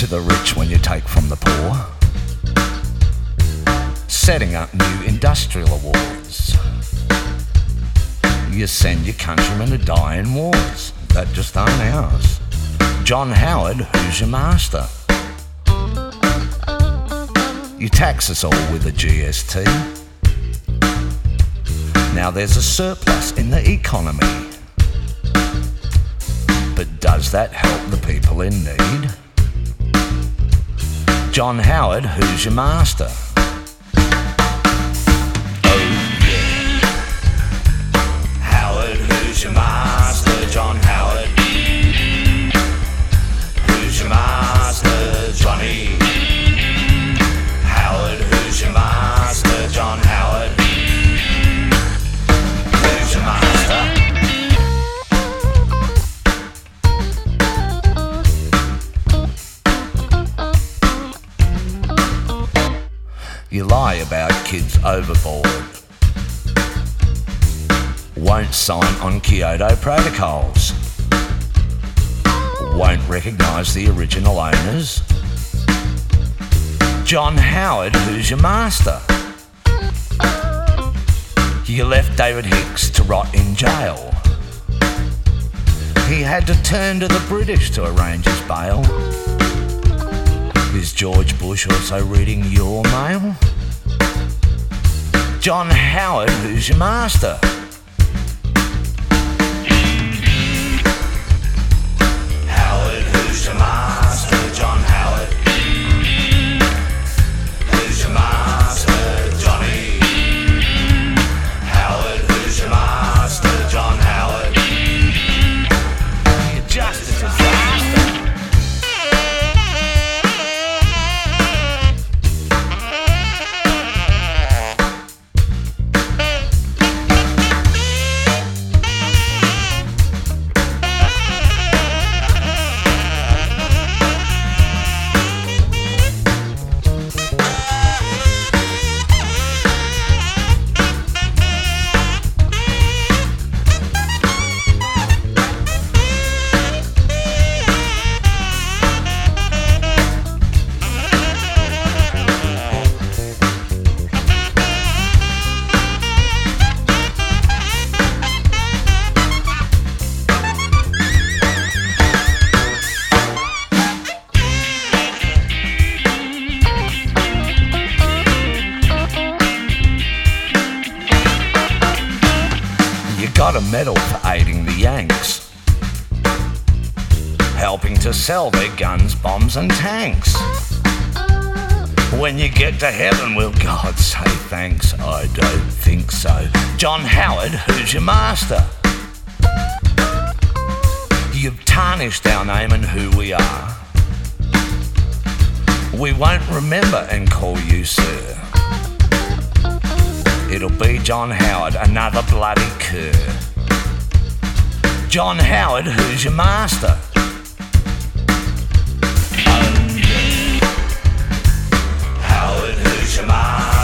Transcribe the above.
to the rich when you take from the poor. Setting up new industrial awards. You send your countrymen to die in wars that just aren't ours. John Howard, who's your master? You tax us all with a GST. Now there's a surplus in the economy. But does that help the people in need? John Howard, who's your master? Who's your master, John Howard? Who's your master, Johnny? Howard, who's your master, John Howard? Who's your master? You lie about kids overboard. Won't sign on Kyoto protocols. Won't recognise the original owners. John Howard, who's your master? You left David Hicks to rot in jail. He had to turn to the British to arrange his bail. Is George Bush also reading your mail? John Howard, who's your master? Who's your master, John Howard? Who's your master, Johnny? Howard, who's your master, John Howard? You're just a disaster. Got a medal for aiding the Yanks, helping to sell their guns, bombs and tanks. When you get to heaven, will God say thanks? I don't think so. John Howard, who's your master? You've tarnished our name and who we are. We won't remember and call you sir. It'll be John Howard, another bloody cur. John Howard, who's your master? Howard, who's your master?